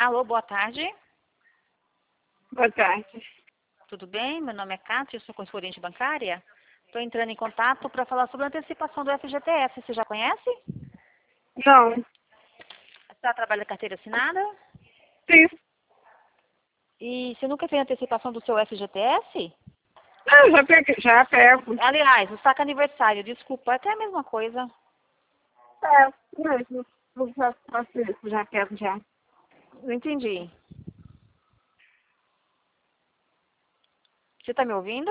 Alô, boa tarde. Boa tarde. Tudo bem? Meu nome é Cátia, eu sou correspondente bancária. Estou entrando em contato para falar sobre a antecipação do FGTS. Você já conhece? Não. Você trabalha carteira assinada? Sim. E você nunca fez antecipação do seu FGTS? Ah, já pego. Aliás, o saco aniversário, desculpa, é até a mesma coisa. Mesmo. Eu já faço isso, já pego já. Não entendi. Você está me ouvindo?